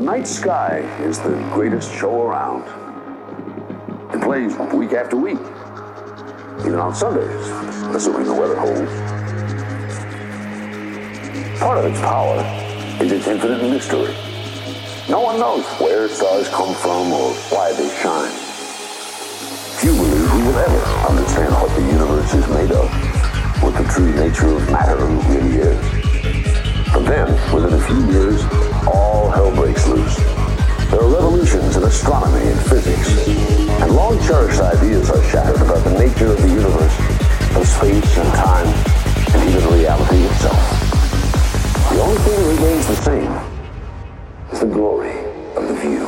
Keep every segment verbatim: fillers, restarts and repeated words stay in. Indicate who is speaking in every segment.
Speaker 1: The night sky is the greatest show around. It plays week after week, even on Sundays, assuming the weather holds. Part of its power is its infinite mystery. No one knows where stars come from or why they shine. Few believe we will ever understand what the universe is made of, what the true nature of matter really is. But then, within a few years, all hell breaks loose. There are revolutions in astronomy and physics, and long-cherished ideas are shattered about the nature of the universe, of space and time, and even reality itself. The only thing that remains the same is the glory of the view.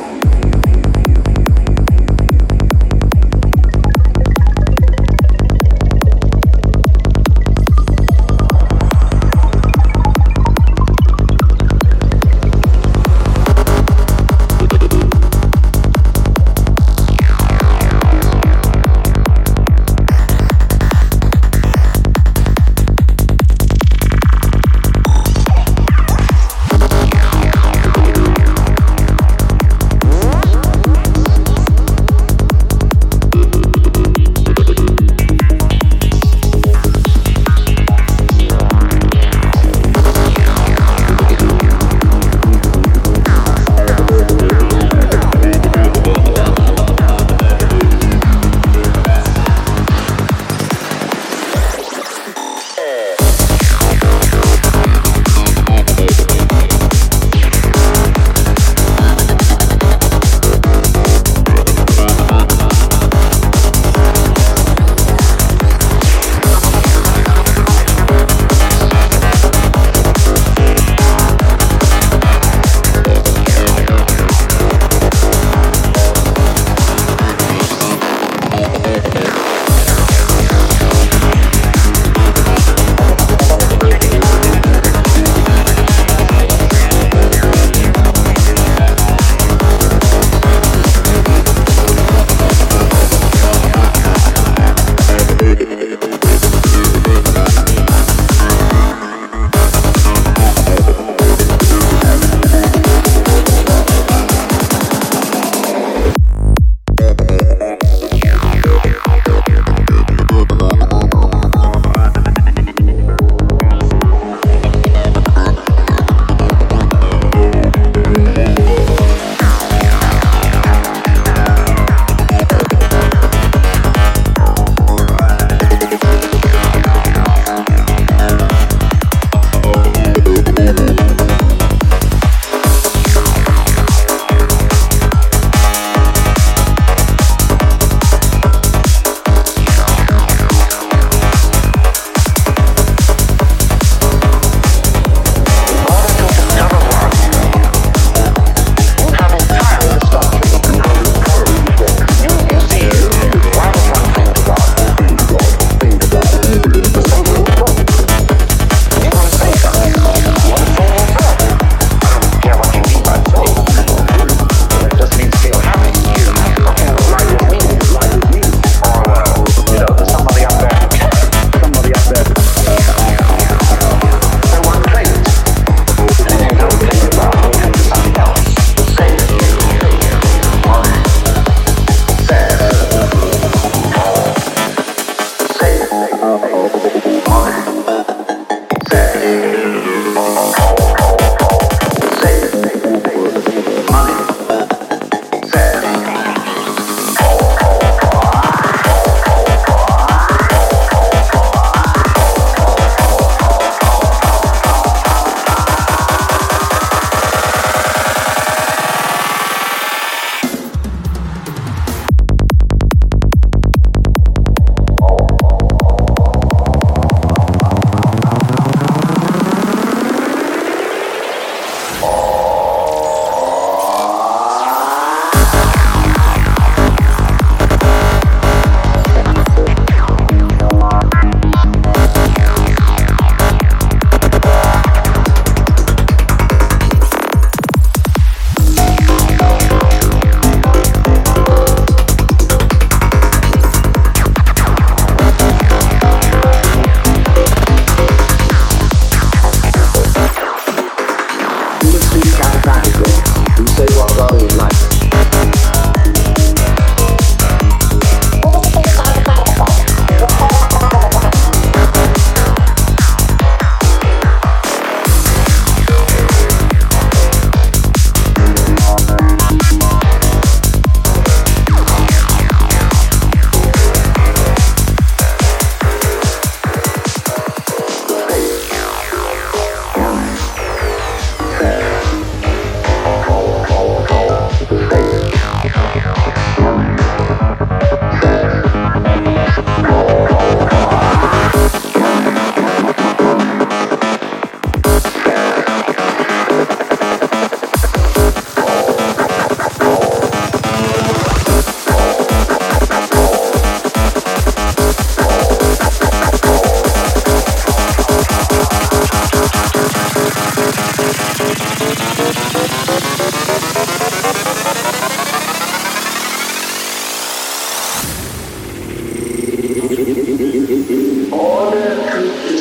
Speaker 2: order to